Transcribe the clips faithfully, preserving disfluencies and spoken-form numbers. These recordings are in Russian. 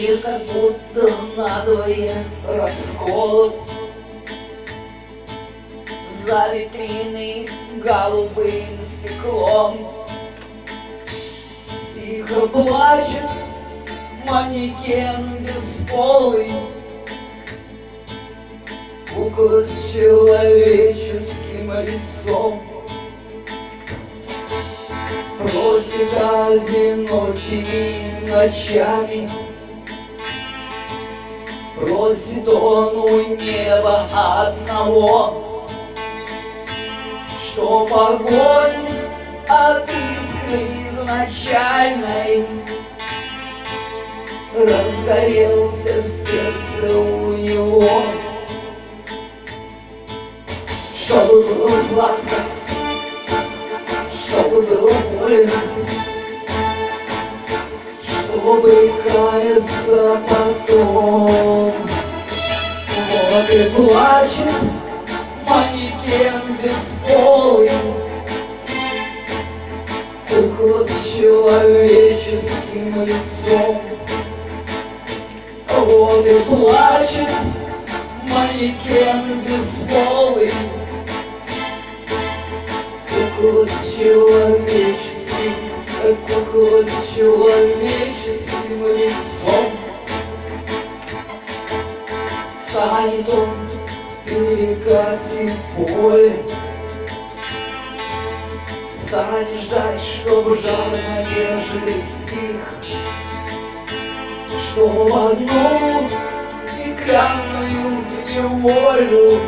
Мир как будто надвое расколот. За витриной голубым стеклом тихо плачет манекен бесполый, кукла с человеческим лицом. Просит одинокими ночами, просит он у неба одного, чтоб огонь от искры изначальной разгорелся в сердце у него. Чтобы было сладко, чтобы было больно, чтобы каяться потом. Вот и плачет манекен бесполый, кукла с человеческим лицом. Вот и плачет манекен бесполый, кукла с человеческим, кукла с человеческим лицом. Станет он перекатит поле, станет ждать, чтобы жар надежды стих, что в одну стеклянную неволю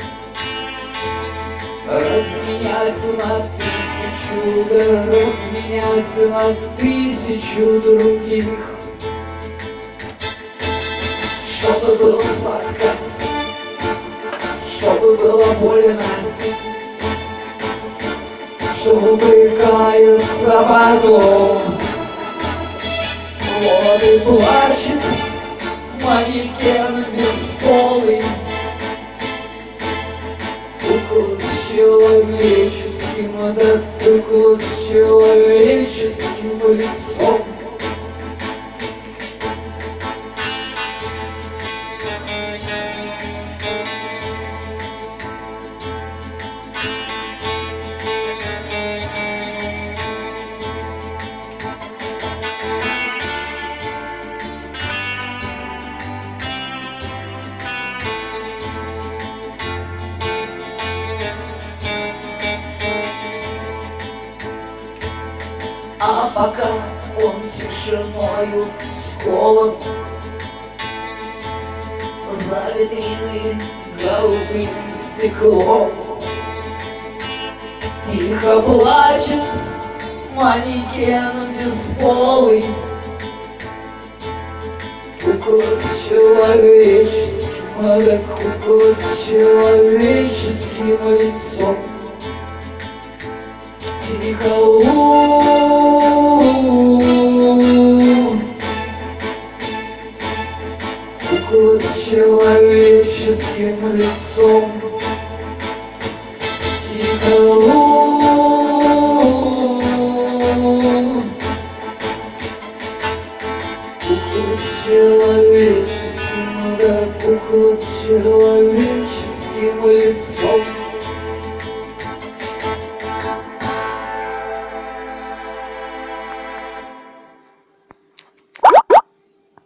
разменяться на тысячу, да разменяться на тысячу других. Чтобы было сладко, чтобы было больно, чтобы каяться потом. Вот и плачет манекен бесполый, кукла с человеческим, да кукла с человеческим лицом. А пока он тишиною скован, за витриной голубым стеклом тихо плачет манекен бесполый, кукла с человеческим, да кукла с человеческим лицом. Тихо у-у-у, кукла с человеческим лицом. Тихо у-у-у, кукла с человеческим, да кукла с человеческим лицом.